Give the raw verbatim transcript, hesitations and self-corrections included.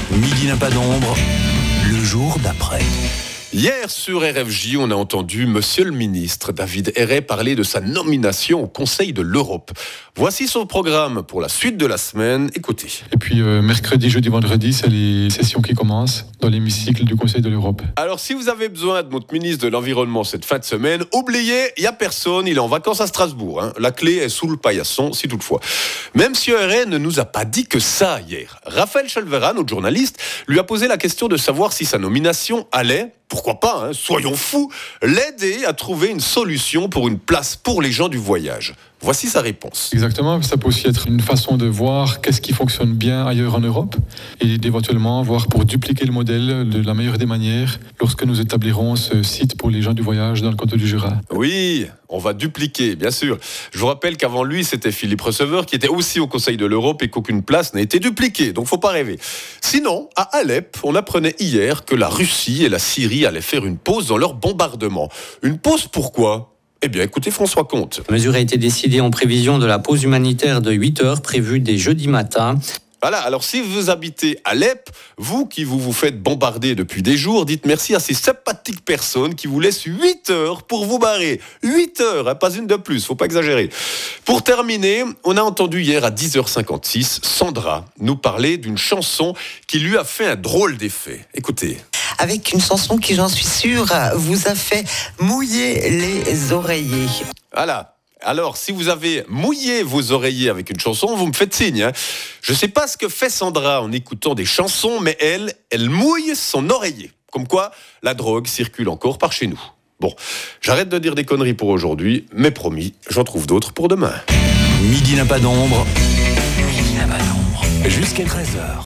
Midi n'a pas d'ombre, le jour d'après. Hier, sur R F J, on a entendu Monsieur le ministre David Erret parler de sa nomination au Conseil de l'Europe. Voici son programme pour la suite de la semaine. Écoutez. Et puis euh, mercredi, jeudi, vendredi, c'est les sessions qui commencent dans l'hémicycle du Conseil de l'Europe. Alors, si vous avez besoin de notre ministre de l'Environnement cette fin de semaine, oubliez, il n'y a personne, il est en vacances à Strasbourg. Hein. La clé est sous le paillasson, si toutefois. Mais Monsieur Erret ne nous a pas dit que ça hier. Raphaël Chelvera, notre journaliste, lui a posé la question de savoir si sa nomination allait, pourquoi pas, hein, soyons fous, l'aider à trouver une solution pour une place pour les gens du voyage. Voici sa réponse. Exactement, ça peut aussi être une façon de voir qu'est-ce qui fonctionne bien ailleurs en Europe et d'éventuellement voir pour dupliquer le modèle de la meilleure des manières lorsque nous établirons ce site pour les gens du voyage dans le canton du Jura. Oui, on va dupliquer, bien sûr. Je vous rappelle qu'avant lui, c'était Philippe Receveur qui était aussi au Conseil de l'Europe et qu'aucune place n'a été dupliquée, donc faut pas rêver. Sinon, à Alep, on apprenait hier que la Russie et la Syrie allaient faire une pause dans leur bombardement. Une pause pourquoi ? Eh bien, écoutez François Comte. La mesure a été décidée en prévision de la pause humanitaire de huit heures prévue dès jeudi matin. Voilà, alors si vous habitez Alep, vous qui vous vous faites bombarder depuis des jours, dites merci à ces sympathiques personnes qui vous laissent huit heures pour vous barrer. huit heures, hein, pas une de plus, faut pas exagérer. Pour terminer, on a entendu hier à dix heures cinquante-six, Sandra nous parler d'une chanson qui lui a fait un drôle d'effet. Écoutez. Avec une chanson qui, j'en suis sûre, vous a fait mouiller les oreillers. Voilà. Alors, si vous avez mouillé vos oreillers avec une chanson, vous me faites signe. Hein. Je ne sais pas ce que fait Sandra en écoutant des chansons, mais elle, elle mouille son oreiller. Comme quoi, la drogue circule encore par chez nous. Bon, j'arrête de dire des conneries pour aujourd'hui, mais promis, j'en trouve d'autres pour demain. Midi n'a pas d'ombre, midi n'a pas d'ombre, jusqu'à treize heures.